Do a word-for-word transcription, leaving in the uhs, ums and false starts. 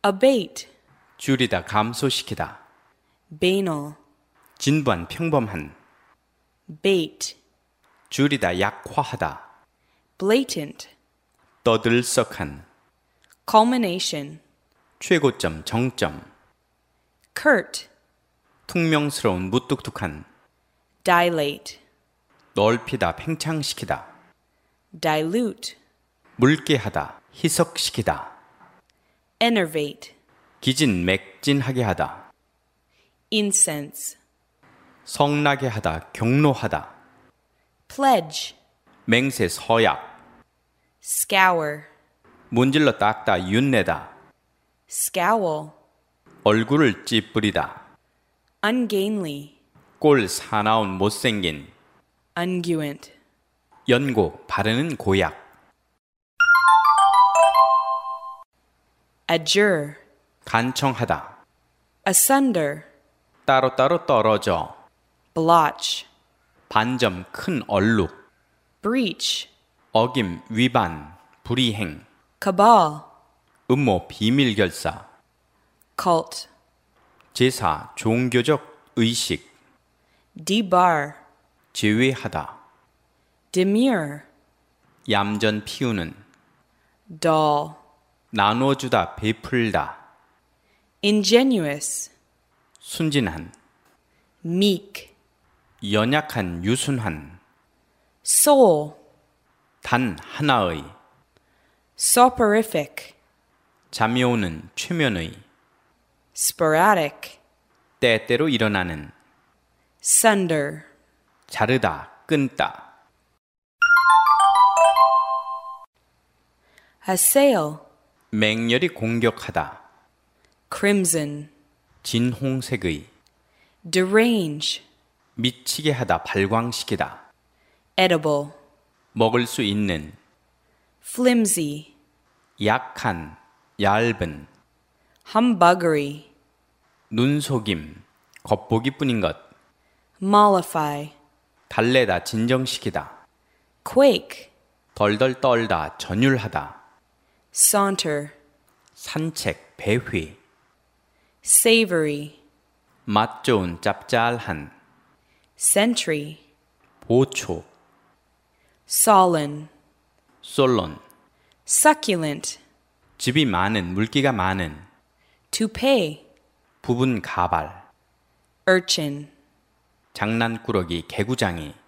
abate, 줄이다 감소시키다. banal, 진부한 평범한. bait, 줄이다 약화하다. blatant, 떠들썩한. culmination, 최고점 정점. curt, 퉁명스러운 무뚝뚝한. dilate, 넓히다 팽창시키다. dilute, 묽게 하다 희석시키다. enervate, 기진맥진하게 하다. incense, 성나게 하다 경로하다. pledge, 맹세 서약. scour, 문질러 닦다 윤내다. scowl, 얼굴을 찌푸리다. ungainly, 꼴 사나운 못생긴. unguent, 연고 바르는 고약. adjure, 간청하다. asunder, 따로따로 떨어져. blotch, 반점 큰 얼룩. breach, 어김 위반 불이행. cabal, 음모 비밀결사. cult, 제사 종교적 의식. debar, 제외하다. demure, 얌전 피우는. dull, 나눠주다 베풀다. ingenuous, 순진한. meek, 연약한 유순한. soul, 단 하나의. soporific, 잠이 오는 최면의. sporadic, 때때로 일어나는. sunder, 자르다 끊다. assail, 맹렬히 공격하다. crimson, 진홍색의. derange, 미치게 하다 발광시키다. edible, 먹을 수 있는. flimsy, 약한 얇은. humbuggery, 눈속임 겉보기뿐인 것. mollify, 달래다 진정시키다. quake, 덜덜 떨다 전율하다. saunter, 산책 배회. savory, 맛 좋은 짭짤한. sentry, 보초. sullen, 솔론. succulent, 즙이 많은 물기가 많은. toupee, 부분 가발. urchin, 장난꾸러기 개구장이.